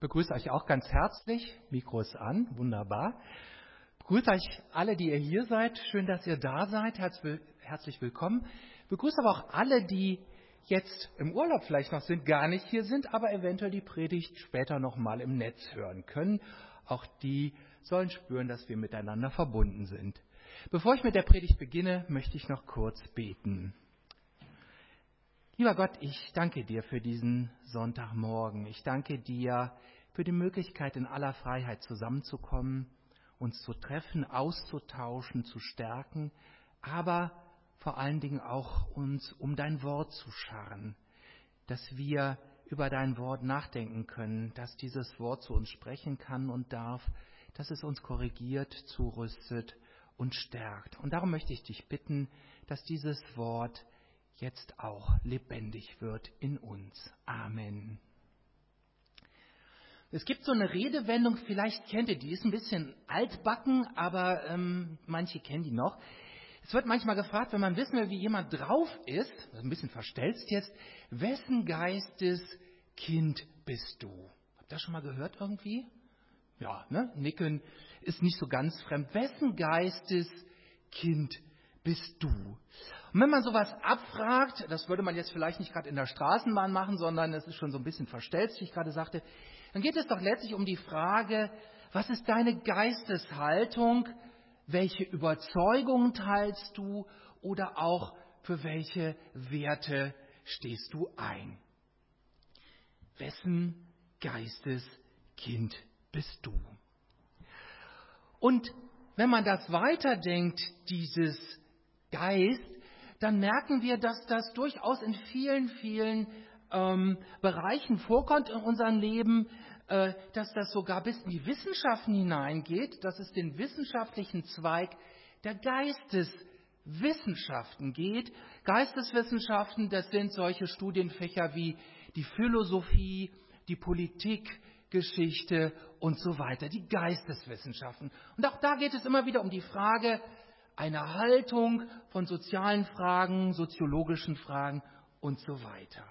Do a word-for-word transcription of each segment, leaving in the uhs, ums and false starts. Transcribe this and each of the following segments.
Begrüße euch auch ganz herzlich. Mikro ist an, wunderbar. Begrüße euch alle, die ihr hier seid. Schön, dass ihr da seid. Herzlich willkommen. Begrüße aber auch alle, die jetzt im Urlaub vielleicht noch sind, gar nicht hier sind, aber eventuell die Predigt später noch mal im Netz hören können. Auch die sollen spüren, dass wir miteinander verbunden sind. Bevor ich mit der Predigt beginne, möchte ich noch kurz beten. Lieber Gott, ich danke dir für diesen Sonntagmorgen. Ich danke dir für die Möglichkeit, in aller Freiheit zusammenzukommen, uns zu treffen, auszutauschen, zu stärken, aber vor allen Dingen auch uns um dein Wort zu scharren, dass wir über dein Wort nachdenken können, dass dieses Wort zu uns sprechen kann und darf, dass es uns korrigiert, zurüstet und stärkt. Und darum möchte ich dich bitten, dass dieses Wort jetzt auch lebendig wird in uns. Amen. Es gibt so eine Redewendung, vielleicht kennt ihr die, die ist ein bisschen altbacken, aber ähm, manche kennen die noch. Es wird manchmal gefragt, wenn man wissen will, wie jemand drauf ist, ein bisschen verstelzt jetzt, wessen Geistes Kind bist du? Habt ihr das schon mal gehört irgendwie? Ja, ne? Nicken ist nicht so ganz fremd. Wessen Geistes Kind bist du? Und wenn man sowas abfragt, das würde man jetzt vielleicht nicht gerade in der Straßenbahn machen, sondern es ist schon so ein bisschen verstellt, wie ich gerade sagte, dann geht es doch letztlich um die Frage, was ist deine Geisteshaltung, welche Überzeugungen teilst du oder auch für welche Werte stehst du ein? Wessen Geisteskind bist du? Und wenn man das weiterdenkt, dieses Geist, dann merken wir, dass das durchaus in vielen, vielen ähm, Bereichen vorkommt in unserem Leben, äh, dass das sogar bis in die Wissenschaften hineingeht, dass es den wissenschaftlichen Zweig der Geisteswissenschaften geht. Geisteswissenschaften, das sind solche Studienfächer wie die Philosophie, die Politikgeschichte und so weiter, die Geisteswissenschaften. Und auch da geht es immer wieder um die Frage, eine Haltung von sozialen Fragen, soziologischen Fragen und so weiter.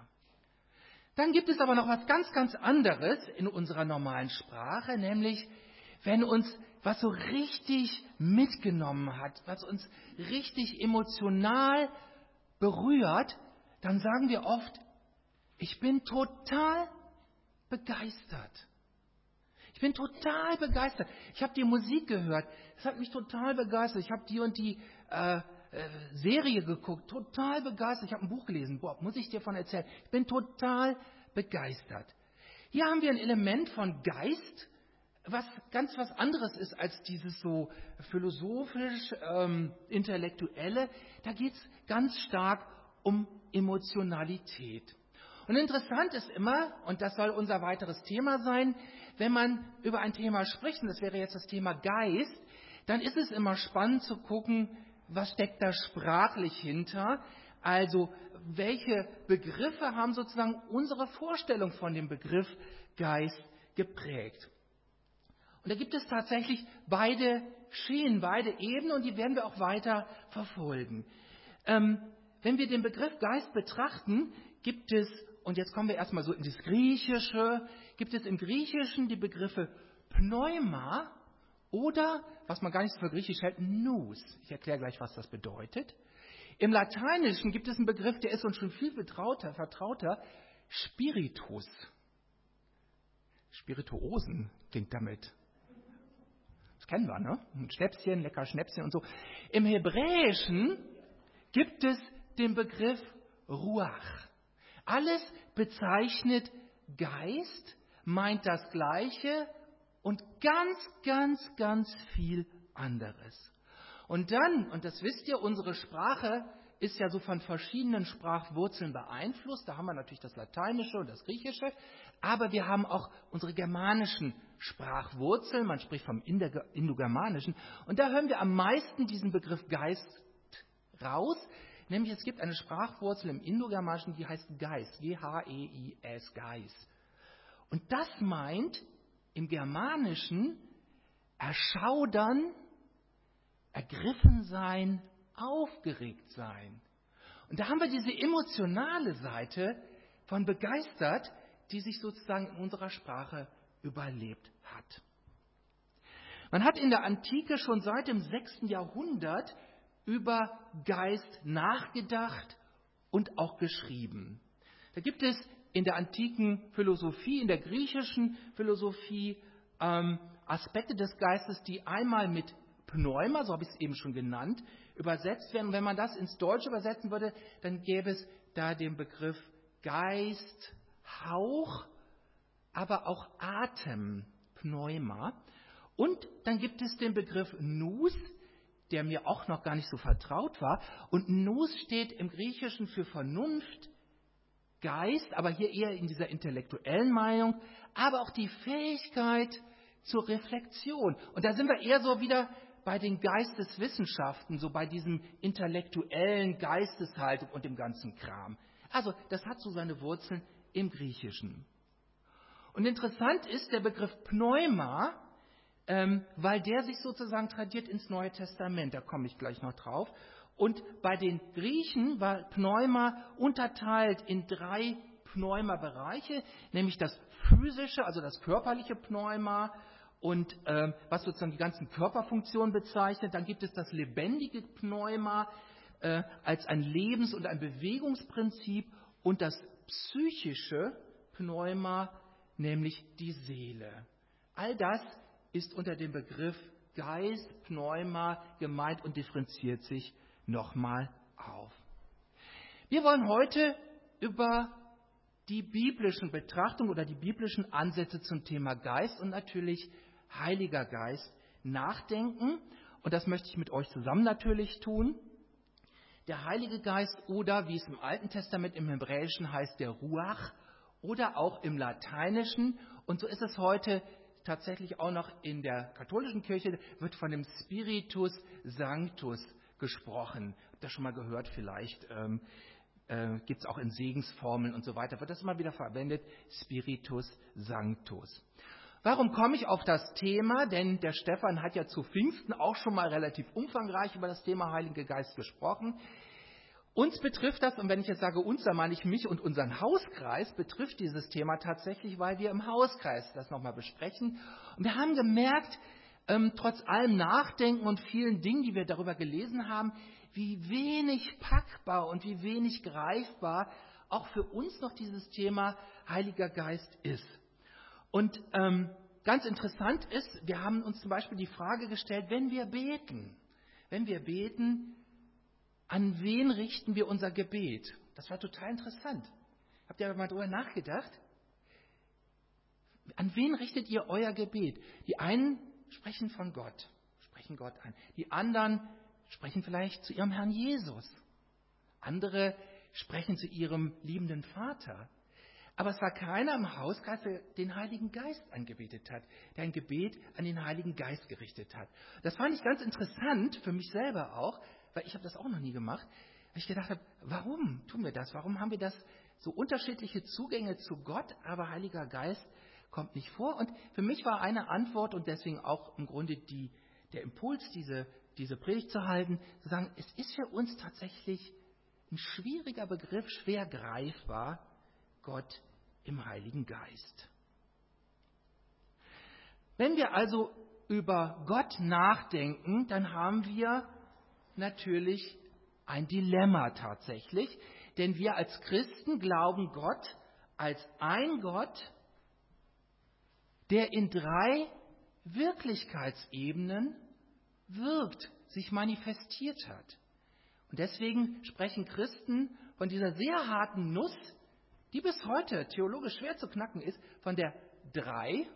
Dann gibt es aber noch was ganz, ganz anderes in unserer normalen Sprache, nämlich wenn uns was so richtig mitgenommen hat, was uns richtig emotional berührt, dann sagen wir oft, ich bin total begeistert. Ich bin total begeistert. Ich habe die Musik gehört. Es hat mich total begeistert. Ich habe die und die äh, äh, Serie geguckt. Total begeistert. Ich habe ein Buch gelesen. Boah, muss ich dir davon erzählen. Ich bin total begeistert. Hier haben wir ein Element von Geist, was ganz was anderes ist als dieses so philosophisch, ähm, intellektuelle. Da geht es ganz stark um Emotionalität. Und interessant ist immer, und das soll unser weiteres Thema sein, wenn man über ein Thema spricht, und das wäre jetzt das Thema Geist, dann ist es immer spannend zu gucken, was steckt da sprachlich hinter. Also welche Begriffe haben sozusagen unsere Vorstellung von dem Begriff Geist geprägt. Und da gibt es tatsächlich beide Schienen, beide Ebenen, und die werden wir auch weiter verfolgen. Ähm, wenn wir den Begriff Geist betrachten, gibt es, und jetzt kommen wir erstmal so in das Griechische, gibt es im Griechischen die Begriffe Pneuma oder, was man gar nicht so für Griechisch hält, Nous. Ich erkläre gleich, was das bedeutet. Im Lateinischen gibt es einen Begriff, der ist uns schon viel vertrauter, vertrauter, Spiritus. Spirituosen klingt damit. Das kennen wir, ne? Ein Schnäpschen, lecker Schnäpschen und so. Im Hebräischen gibt es den Begriff Ruach. Alles bezeichnet Geist, meint das Gleiche und ganz, ganz, ganz viel anderes. Und dann, und das wisst ihr, unsere Sprache ist ja so von verschiedenen Sprachwurzeln beeinflusst. Da haben wir natürlich das Lateinische und das Griechische, aber wir haben auch unsere germanischen Sprachwurzeln. Man spricht vom Indogermanischen. Und da hören wir am meisten diesen Begriff Geist raus. Nämlich es gibt eine Sprachwurzel im Indogermanischen, die heißt Geist, G H E I S, Geist. Und das meint im Germanischen erschaudern, ergriffen sein, aufgeregt sein. Und da haben wir diese emotionale Seite von begeistert, die sich sozusagen in unserer Sprache überlebt hat. Man hat in der Antike schon seit dem sechsten Jahrhundert über Geist nachgedacht und auch geschrieben. Da gibt es in der antiken Philosophie, in der griechischen Philosophie, ähm, Aspekte des Geistes, die einmal mit Pneuma, so habe ich es eben schon genannt, übersetzt werden. Und wenn man das ins Deutsche übersetzen würde, dann gäbe es da den Begriff Geist, Hauch, aber auch Atem, Pneuma. Und dann gibt es den Begriff Nous, der mir auch noch gar nicht so vertraut war. Und Nous steht im Griechischen für Vernunft, Geist, aber hier eher in dieser intellektuellen Meinung, aber auch die Fähigkeit zur Reflexion. Und da sind wir eher so wieder bei den Geisteswissenschaften, so bei diesem intellektuellen Geisteshaltung und dem ganzen Kram. Also das hat so seine Wurzeln im Griechischen. Und interessant ist der Begriff Pneuma, ähm, weil der sich sozusagen tradiert ins Neue Testament. Da komme ich gleich noch drauf. Und bei den Griechen war Pneuma unterteilt in drei Pneuma-Bereiche, nämlich das physische, also das körperliche Pneuma, und ähm, was sozusagen die ganzen Körperfunktionen bezeichnet. Dann gibt es das lebendige Pneuma äh, als ein Lebens- und ein Bewegungsprinzip und das psychische Pneuma, nämlich die Seele. All das ist unter dem Begriff Geist, Pneuma gemeint und differenziert sich nochmal auf. Wir wollen heute über die biblischen Betrachtungen oder die biblischen Ansätze zum Thema Geist und natürlich Heiliger Geist nachdenken. Und das möchte ich mit euch zusammen natürlich tun. Der Heilige Geist oder, wie es im Alten Testament im Hebräischen heißt, der Ruach oder auch im Lateinischen. Und so ist es heute tatsächlich auch noch in der katholischen Kirche, wird von dem Spiritus Sanctus gesprochen. Habt ihr das schon mal gehört vielleicht? Ähm, äh, gibt es auch in Segensformeln und so weiter. Wird das immer wieder verwendet? Spiritus Sanctus. Warum komme ich auf das Thema? Denn der Stefan hat ja zu Pfingsten auch schon mal relativ umfangreich über das Thema Heiliger Geist gesprochen. Uns betrifft das, und wenn ich jetzt sage uns, dann meine ich mich und unseren Hauskreis, betrifft dieses Thema tatsächlich, weil wir im Hauskreis das nochmal besprechen. Und wir haben gemerkt, ähm, trotz allem Nachdenken und vielen Dingen, die wir darüber gelesen haben, wie wenig packbar und wie wenig greifbar auch für uns noch dieses Thema Heiliger Geist ist. Und ähm, ganz interessant ist, wir haben uns zum Beispiel die Frage gestellt, wenn wir beten, wenn wir beten, an wen richten wir unser Gebet? Das war total interessant. Habt ihr mal darüber nachgedacht? An wen richtet ihr euer Gebet? Die einen sprechen von Gott, sprechen Gott an. Die anderen sprechen vielleicht zu ihrem Herrn Jesus. Andere sprechen zu ihrem liebenden Vater. Aber es war keiner im Hauskreis, der den Heiligen Geist angebetet hat, der ein Gebet an den Heiligen Geist gerichtet hat. Das fand ich ganz interessant, für mich selber auch, weil ich habe das auch noch nie gemacht, weil ich gedacht habe, warum tun wir das? Warum haben wir das so unterschiedliche Zugänge zu Gott, aber Heiliger Geist kommt nicht vor? Und für mich war eine Antwort und deswegen auch im Grunde die, der Impuls, diese, diese Predigt zu halten, zu sagen, es ist für uns tatsächlich ein schwieriger Begriff, schwer greifbar, Gott im Heiligen Geist. Wenn wir also über Gott nachdenken, dann haben wir natürlich ein Dilemma tatsächlich, denn wir als Christen glauben Gott als ein Gott, der in drei Wirklichkeitsebenen wirkt, sich manifestiert hat. Und deswegen sprechen Christen von dieser sehr harten Nuss, die bis heute theologisch schwer zu knacken ist, von der Dreieinigkeit.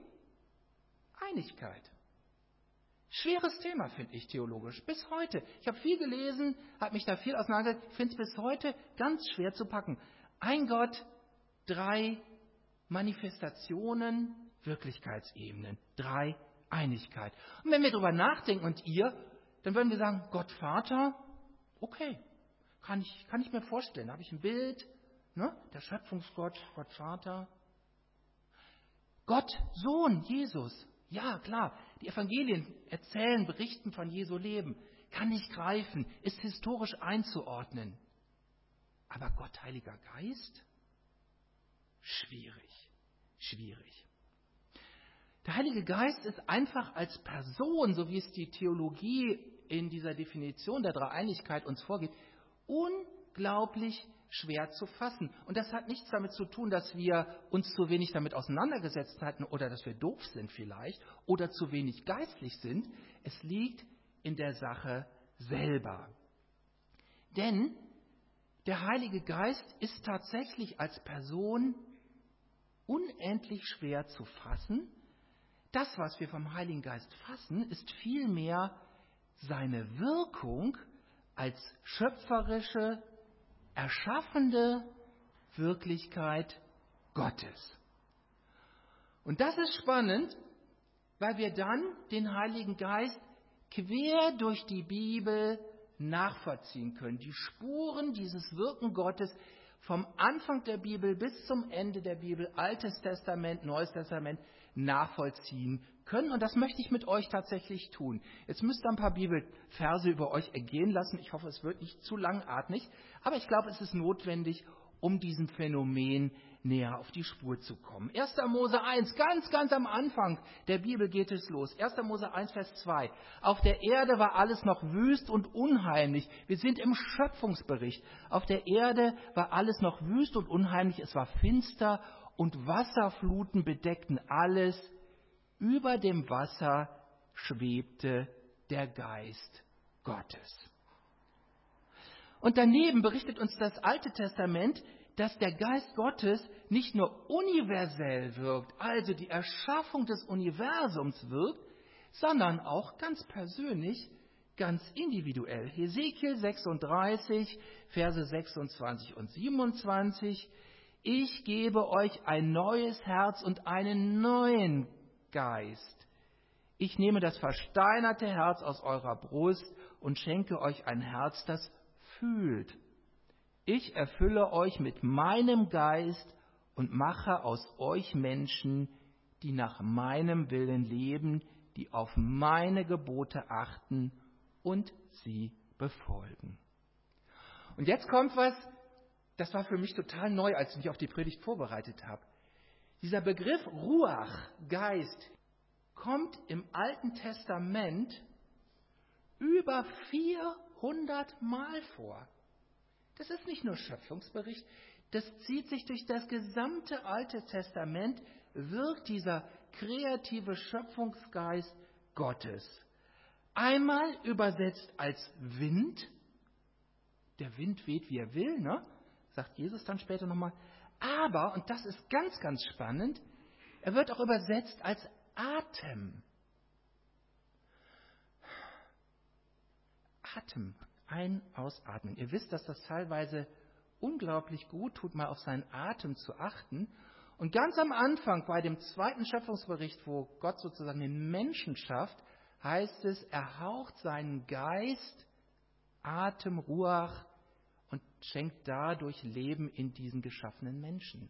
Schweres Thema, finde ich, theologisch, bis heute. Ich habe viel gelesen, habe mich da viel auseinandergesetzt, finde es bis heute ganz schwer zu packen. Ein Gott, drei Manifestationen, Wirklichkeitsebenen, Dreieinigkeit. Und wenn wir darüber nachdenken und ihr, dann würden wir sagen, Gott Vater, okay, kann ich, kann ich mir vorstellen, da habe ich ein Bild, ne? Der Schöpfungsgott, Gott Vater. Gott Sohn, Jesus, ja klar, die Evangelien erzählen, berichten von Jesu Leben, kann nicht greifen, ist historisch einzuordnen. Aber Gott Heiliger Geist? Schwierig, schwierig. Der Heilige Geist ist einfach als Person, so wie es die Theologie in dieser Definition der Dreieinigkeit uns vorgibt, unglaublich schwer zu fassen. Und das hat nichts damit zu tun, dass wir uns zu wenig damit auseinandergesetzt hatten oder dass wir doof sind vielleicht oder zu wenig geistlich sind. Es liegt in der Sache selber. Denn der Heilige Geist ist tatsächlich als Person unendlich schwer zu fassen. Das, was wir vom Heiligen Geist fassen, ist vielmehr seine Wirkung als schöpferische, erschaffende Wirklichkeit Gottes. Und das ist spannend, weil wir dann den Heiligen Geist quer durch die Bibel nachvollziehen können. Die Spuren dieses Wirken Gottes vom Anfang der Bibel bis zum Ende der Bibel, Altes Testament, Neues Testament, nachvollziehen können. Und das möchte ich mit euch tatsächlich tun. Jetzt müsst ihr ein paar Bibelverse über euch ergehen lassen. Ich hoffe, es wird nicht zu langatmig. Aber ich glaube, es ist notwendig, um diesem Phänomen näher auf die Spur zu kommen. erster Mose eins, ganz, ganz am Anfang der Bibel geht es los. erster Mose eins, Vers zwei. Auf der Erde war alles noch wüst und unheimlich. Wir sind im Schöpfungsbericht. Auf der Erde war alles noch wüst und unheimlich. Es war finster und Wasserfluten bedeckten alles. Über dem Wasser schwebte der Geist Gottes. Und daneben berichtet uns das Alte Testament, dass der Geist Gottes nicht nur universell wirkt, also die Erschaffung des Universums wirkt, sondern auch ganz persönlich, ganz individuell. Hesekiel sechsunddreißig, Verse sechsundzwanzig und siebenundzwanzig. Ich gebe euch ein neues Herz und einen neuen Geist. Ich nehme das versteinerte Herz aus eurer Brust und schenke euch ein Herz, das fühlt. Ich erfülle euch mit meinem Geist und mache aus euch Menschen, die nach meinem Willen leben, die auf meine Gebote achten und sie befolgen. Und jetzt kommt was, das war für mich total neu, als ich mich auf die Predigt vorbereitet habe. Dieser Begriff Ruach, Geist, kommt im Alten Testament über vierhundert Mal vor. Das ist nicht nur Schöpfungsbericht, das zieht sich durch das gesamte Alte Testament, wirkt dieser kreative Schöpfungsgeist Gottes. Einmal übersetzt als Wind, der Wind weht, wie er will, ne? Sagt Jesus dann später nochmal. Aber, und das ist ganz, ganz spannend, er wird auch übersetzt als Atem. Atem. Ein-, ausatmen. Ihr wisst, dass das teilweise unglaublich gut tut, mal auf seinen Atem zu achten. Und ganz am Anfang, bei dem zweiten Schöpfungsbericht, wo Gott sozusagen den Menschen schafft, heißt es, er haucht seinen Geist, Atem, Ruach und schenkt dadurch Leben in diesen geschaffenen Menschen.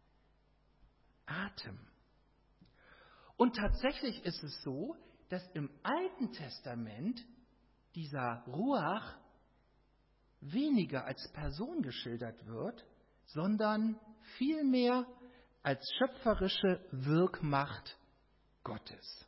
Atem. Und tatsächlich ist es so, dass im Alten Testament dieser Ruach weniger als Person geschildert wird, sondern vielmehr als schöpferische Wirkmacht Gottes.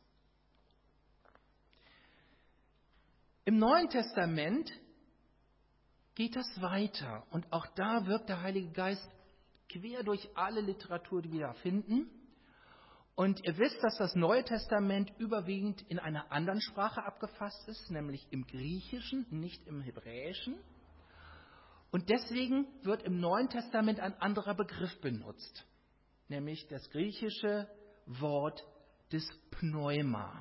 Im Neuen Testament geht das weiter und auch da wirkt der Heilige Geist quer durch alle Literatur, die wir da finden. Und ihr wisst, dass das Neue Testament überwiegend in einer anderen Sprache abgefasst ist, nämlich im Griechischen, nicht im Hebräischen. Und deswegen wird im Neuen Testament ein anderer Begriff benutzt, nämlich das griechische Wort des Pneuma.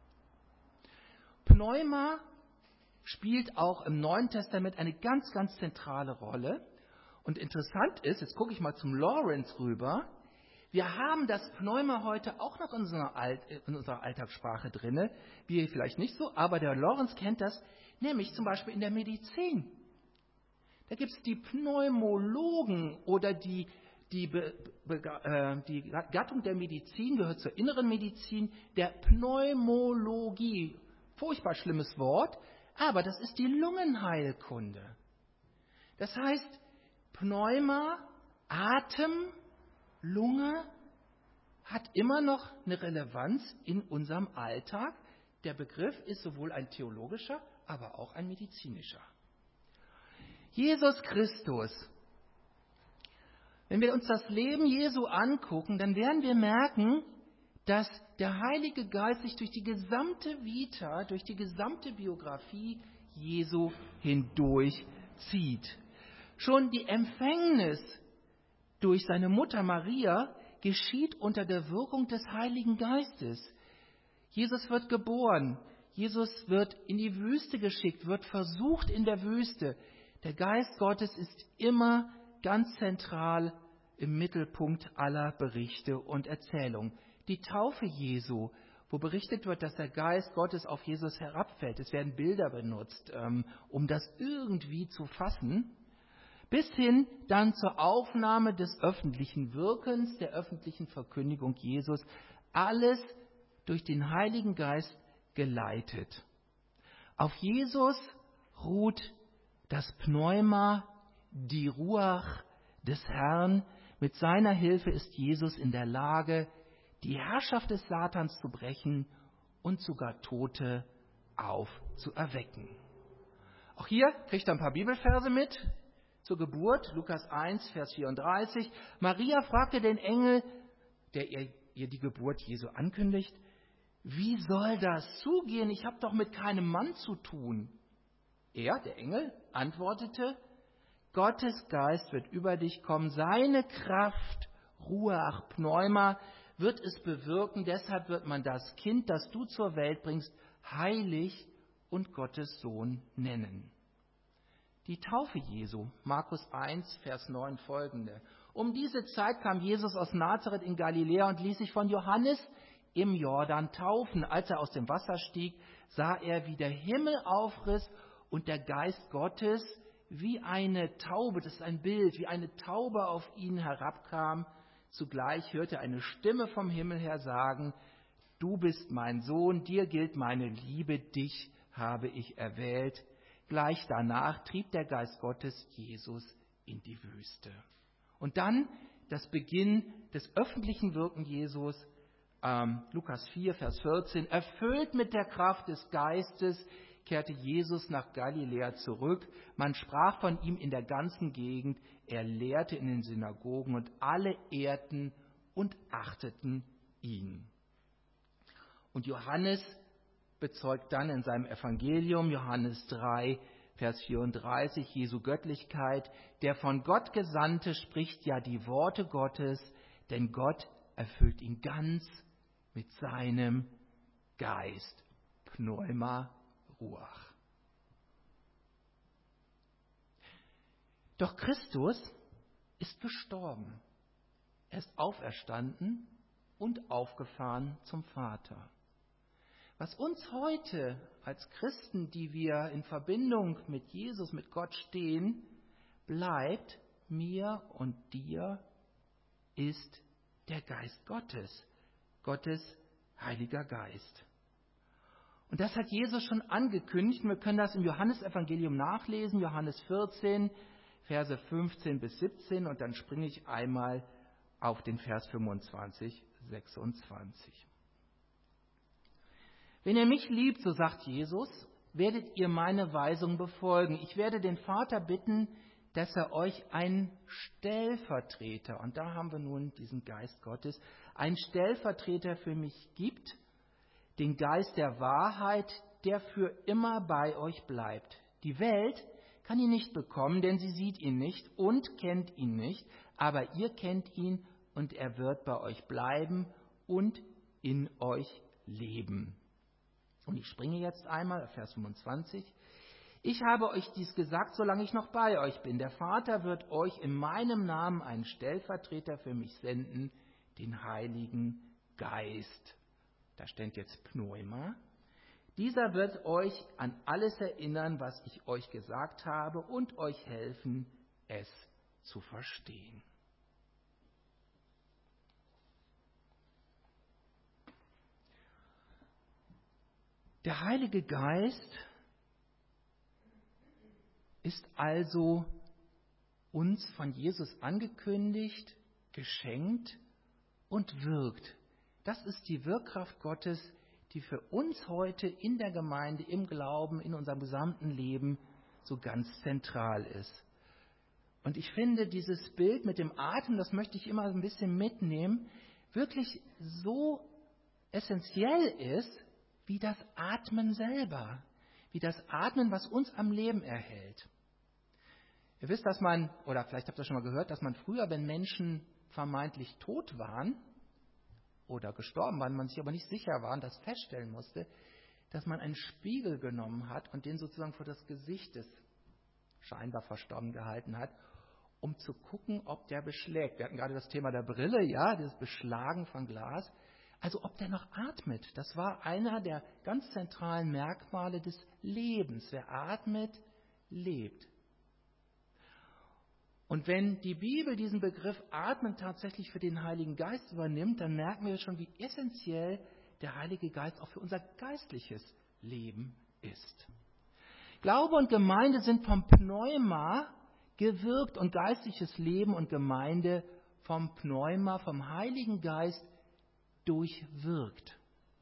Pneuma spielt auch im Neuen Testament eine ganz, ganz zentrale Rolle. Und interessant ist, jetzt gucke ich mal zum Lawrence rüber, wir haben das Pneuma heute auch noch in unserer, Alt, in unserer Alltagssprache drin, wir vielleicht nicht so, aber der Lawrence kennt das, nämlich zum Beispiel in der Medizin. Da gibt es die Pneumologen oder die, die, Be, Be, äh, die Gattung der Medizin gehört zur inneren Medizin, der Pneumologie. Furchtbar schlimmes Wort, aber das ist die Lungenheilkunde. Das heißt, Pneuma, Atem, Lunge hat immer noch eine Relevanz in unserem Alltag. Der Begriff ist sowohl ein theologischer, aber auch ein medizinischer. Jesus Christus. Wenn wir uns das Leben Jesu angucken, dann werden wir merken, dass der Heilige Geist sich durch die gesamte Vita, durch die gesamte Biografie Jesu hindurchzieht. Schon die Empfängnis durch seine Mutter Maria geschieht unter der Wirkung des Heiligen Geistes. Jesus wird geboren, Jesus wird in die Wüste geschickt, wird versucht in der Wüste. Der Geist Gottes ist immer ganz zentral im Mittelpunkt aller Berichte und Erzählungen. Die Taufe Jesu, wo berichtet wird, dass der Geist Gottes auf Jesus herabfällt. Es werden Bilder benutzt, um das irgendwie zu fassen. Bis hin dann zur Aufnahme des öffentlichen Wirkens, der öffentlichen Verkündigung Jesus. Alles durch den Heiligen Geist geleitet. Auf Jesus ruht das Pneuma, die Ruach des Herrn. Mit seiner Hilfe ist Jesus in der Lage, die Herrschaft des Satans zu brechen und sogar Tote aufzuerwecken. Auch hier kriegt er ein paar Bibelverse mit zur Geburt. Lukas eins, Vers vierunddreißig. Maria fragte den Engel, der ihr, ihr die Geburt Jesu ankündigt, wie soll das zugehen? Ich habe doch mit keinem Mann zu tun. Er, der Engel, antwortete, Gottes Geist wird über dich kommen, seine Kraft, Ruach, Pneuma, wird es bewirken, deshalb wird man das Kind, das du zur Welt bringst, heilig und Gottes Sohn nennen. Die Taufe Jesu, Markus eins, Vers neun folgende. Um diese Zeit kam Jesus aus Nazareth in Galiläa und ließ sich von Johannes im Jordan taufen. Als er aus dem Wasser stieg, sah er, wie der Himmel aufriss und der Geist Gottes wie eine Taube, das ist ein Bild, wie eine Taube auf ihn herabkam. Zugleich hörte er eine Stimme vom Himmel her sagen, du bist mein Sohn, dir gilt meine Liebe, dich habe ich erwählt. Gleich danach trieb der Geist Gottes Jesus in die Wüste. Und dann das Beginn des öffentlichen Wirken Jesus, ähm, Lukas vier, Vers vierzehn, erfüllt mit der Kraft des Geistes, kehrte Jesus nach Galiläa zurück. Man sprach von ihm in der ganzen Gegend. Er lehrte in den Synagogen und alle ehrten und achteten ihn. Und Johannes bezeugt dann in seinem Evangelium, Johannes drei, Vers vierunddreißig, Jesu Göttlichkeit. Der von Gott Gesandte spricht ja die Worte Gottes, denn Gott erfüllt ihn ganz mit seinem Geist. Pneuma Ruach. Doch Christus ist gestorben. Er ist auferstanden und aufgefahren zum Vater. Was uns heute als Christen, die wir in Verbindung mit Jesus, mit Gott stehen, bleibt mir und dir, ist der Geist Gottes, Gottes Heiliger Geist. Und das hat Jesus schon angekündigt. Wir können das im Johannesevangelium nachlesen, Johannes vierzehn, Verse fünfzehn bis siebzehn. Und dann springe ich einmal auf den Vers fünfundzwanzig, sechsundzwanzig. Wenn ihr mich liebt, so sagt Jesus, werdet ihr meine Weisung befolgen. Ich werde den Vater bitten, dass er euch einen Stellvertreter, und da haben wir nun diesen Geist Gottes, einen Stellvertreter für mich gibt, den Geist der Wahrheit, der für immer bei euch bleibt. Die Welt kann ihn nicht bekommen, denn sie sieht ihn nicht und kennt ihn nicht, aber ihr kennt ihn und er wird bei euch bleiben und in euch leben. Und ich springe jetzt einmal auf Vers fünfundzwanzig. Ich habe euch dies gesagt, solange ich noch bei euch bin. Der Vater wird euch in meinem Namen einen Stellvertreter für mich senden, den Heiligen Geist. Da steht jetzt Pneuma. Dieser wird euch an alles erinnern, was ich euch gesagt habe und euch helfen, es zu verstehen. Der Heilige Geist ist also uns von Jesus angekündigt, geschenkt und wirkt Das ist die Wirkkraft Gottes, die für uns heute in der Gemeinde, im Glauben, in unserem gesamten Leben so ganz zentral ist. Und ich finde dieses Bild mit dem Atem, das möchte ich immer ein bisschen mitnehmen, wirklich so essentiell ist, wie das Atmen selber, wie das Atmen, was uns am Leben erhält. Ihr wisst, dass man, oder vielleicht habt ihr schon mal gehört, dass man früher, wenn Menschen vermeintlich tot waren oder gestorben waren, man sich aber nicht sicher war und das feststellen musste, dass man einen Spiegel genommen hat und den sozusagen vor das Gesicht des scheinbar Verstorbenen gehalten hat, um zu gucken, ob der beschlägt. Wir hatten gerade das Thema der Brille, ja, das Beschlagen von Glas. Also ob der noch atmet. Das war einer der ganz zentralen Merkmale des Lebens. Wer atmet, lebt. Und wenn die Bibel diesen Begriff Atmen tatsächlich für den Heiligen Geist übernimmt, dann merken wir schon, wie essentiell der Heilige Geist auch für unser geistliches Leben ist. Glaube und Gemeinde sind vom Pneuma gewirkt und geistliches Leben und Gemeinde vom Pneuma, vom Heiligen Geist durchwirkt.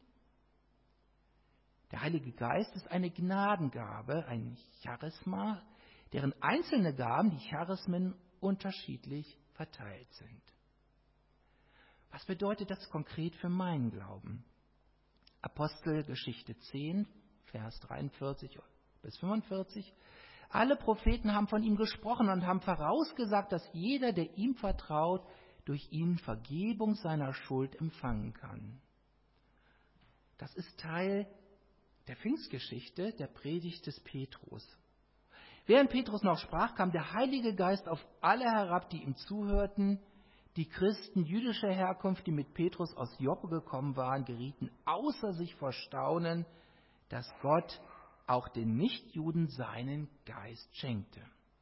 Der Heilige Geist ist eine Gnadengabe, ein Charisma, deren einzelne Gaben, die Charismen, unterschiedlich verteilt sind. Was bedeutet das konkret für meinen Glauben? Apostelgeschichte zehn, Vers dreiundvierzig bis fünfundvierzig. Alle Propheten haben von ihm gesprochen und haben vorausgesagt, dass jeder, der ihm vertraut, durch ihn Vergebung seiner Schuld empfangen kann. Das ist Teil der Pfingstgeschichte, der Predigt des Petrus. Während Petrus noch sprach, kam der Heilige Geist auf alle herab, die ihm zuhörten. Die Christen jüdischer Herkunft, die mit Petrus aus Joppe gekommen waren, gerieten außer sich vor Staunen, dass Gott auch den Nichtjuden seinen Geist schenkte.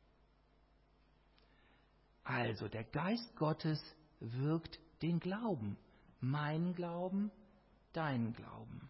Also der Geist Gottes wirkt den Glauben, mein Glauben, dein Glauben.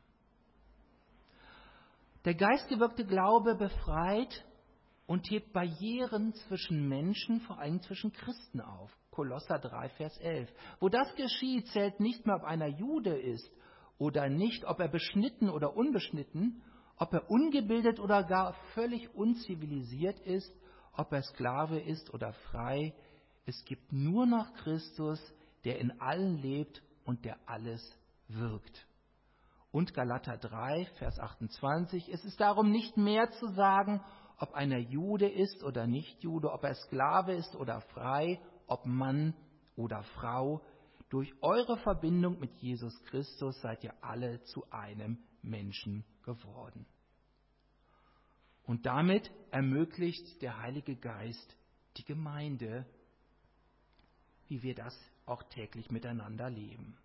Der geistgewirkte Glaube befreit und hebt Barrieren zwischen Menschen, vor allem zwischen Christen auf. Kolosser drei, Vers elf. Wo das geschieht, zählt nicht mehr, ob einer Jude ist oder nicht, ob er beschnitten oder unbeschnitten, ob er ungebildet oder gar völlig unzivilisiert ist, ob er Sklave ist oder frei. Es gibt nur noch Christus, der in allen lebt und der alles wirkt. Und Galater drei, Vers achtundzwanzig. Es ist darum nicht mehr zu sagen, ob einer Jude ist oder nicht Jude, ob er Sklave ist oder frei, ob Mann oder Frau. Durch eure Verbindung mit Jesus Christus seid ihr alle zu einem Menschen geworden. Und damit ermöglicht der Heilige Geist die Gemeinde, wie wir das auch täglich miteinander leben.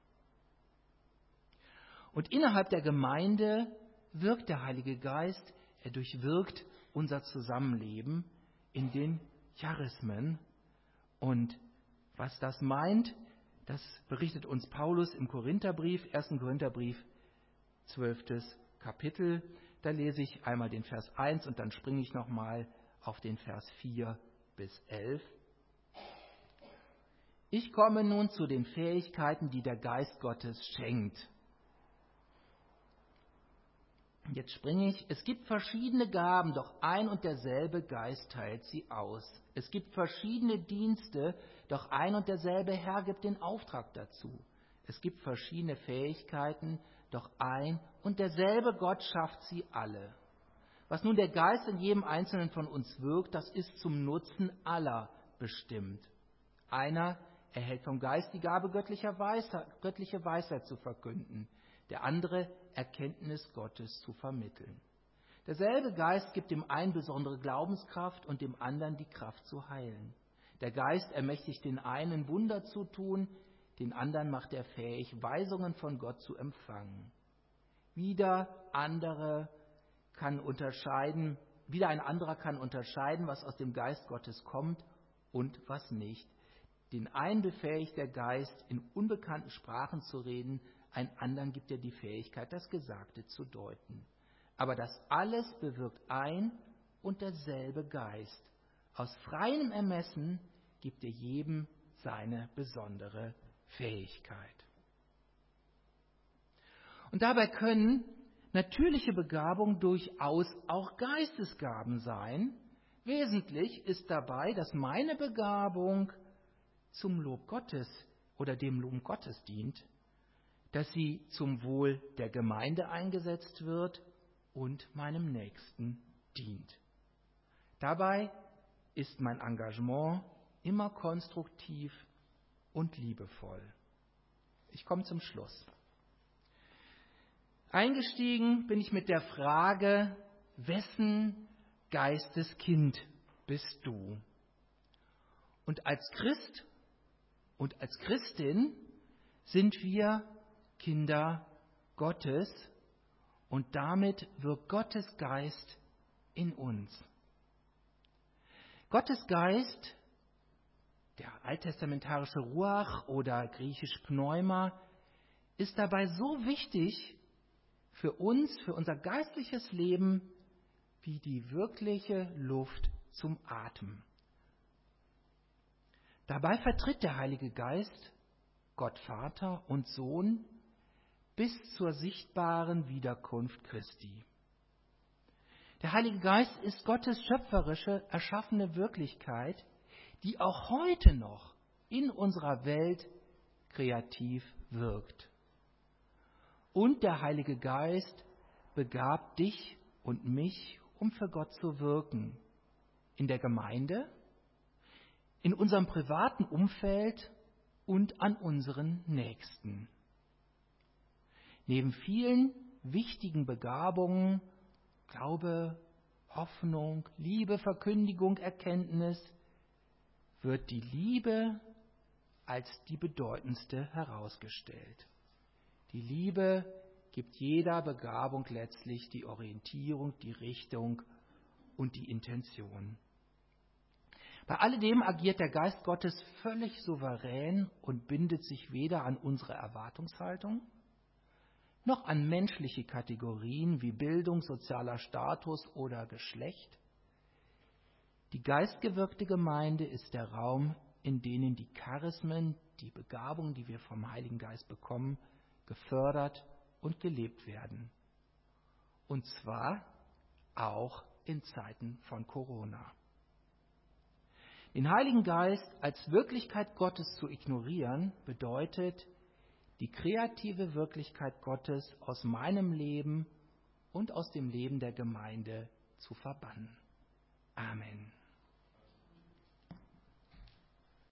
Und innerhalb der Gemeinde wirkt der Heilige Geist, er durchwirkt unser Zusammenleben in den Charismen. Und was das meint, das berichtet uns Paulus im Korintherbrief, ersten Korintherbrief, zwölftes Kapitel. Da lese ich einmal den Vers eins und dann springe ich nochmal auf den Vers vier bis elf. Ich komme nun zu den Fähigkeiten, die der Geist Gottes schenkt. Jetzt springe ich. Es gibt verschiedene Gaben, doch ein und derselbe Geist teilt sie aus. Es gibt verschiedene Dienste, doch ein und derselbe Herr gibt den Auftrag dazu. Es gibt verschiedene Fähigkeiten, doch ein und derselbe Gott schafft sie alle. Was nun der Geist in jedem Einzelnen von uns wirkt, das ist zum Nutzen aller bestimmt. Einer erhält vom Geist die Gabe göttlicher Weisheit, göttliche Weisheit zu verkünden. Der andere Erkenntnis Gottes zu vermitteln. Derselbe Geist gibt dem einen besondere Glaubenskraft und dem anderen die Kraft zu heilen. Der Geist ermächtigt den einen Wunder zu tun, den anderen macht er fähig, Weisungen von Gott zu empfangen. Wieder andere kann unterscheiden, wieder ein anderer kann unterscheiden, was aus dem Geist Gottes kommt und was nicht. Den einen befähigt der Geist, in unbekannten Sprachen zu reden, ein anderen gibt er die Fähigkeit, das Gesagte zu deuten. Aber das alles bewirkt ein und derselbe Geist. Aus freiem Ermessen gibt er jedem seine besondere Fähigkeit. Und dabei können natürliche Begabungen durchaus auch Geistesgaben sein. Wesentlich ist dabei, dass meine Begabung zum Lob Gottes oder dem Lob Gottes dient, dass sie zum Wohl der Gemeinde eingesetzt wird und meinem Nächsten dient. Dabei ist mein Engagement immer konstruktiv und liebevoll. Ich komme zum Schluss. Eingestiegen bin ich mit der Frage, wessen Geisteskind bist du? Und als Christ und als Christin sind wir Kinder Gottes und damit wirkt Gottes Geist in uns. Gottes Geist, der alttestamentarische Ruach oder griechisch Pneuma, ist dabei so wichtig für uns, für unser geistliches Leben, wie die wirkliche Luft zum Atmen. Dabei vertritt der Heilige Geist Gott Vater und Sohn bis zur sichtbaren Wiederkunft Christi. Der Heilige Geist ist Gottes schöpferische, erschaffene Wirklichkeit, die auch heute noch in unserer Welt kreativ wirkt. Und der Heilige Geist begabt dich und mich, um für Gott zu wirken. In der Gemeinde, in unserem privaten Umfeld und an unseren Nächsten. Neben vielen wichtigen Begabungen, Glaube, Hoffnung, Liebe, Verkündigung, Erkenntnis, wird die Liebe als die bedeutendste herausgestellt. Die Liebe gibt jeder Begabung letztlich die Orientierung, die Richtung und die Intention. Bei alledem agiert der Geist Gottes völlig souverän und bindet sich weder an unsere Erwartungshaltung, noch an menschliche Kategorien wie Bildung, sozialer Status oder Geschlecht. Die geistgewirkte Gemeinde ist der Raum, in dem die Charismen, die Begabungen, die wir vom Heiligen Geist bekommen, gefördert und gelebt werden. Und zwar auch in Zeiten von Corona. Den Heiligen Geist als Wirklichkeit Gottes zu ignorieren, bedeutet, die kreative Wirklichkeit Gottes aus meinem Leben und aus dem Leben der Gemeinde zu verbannen. Amen.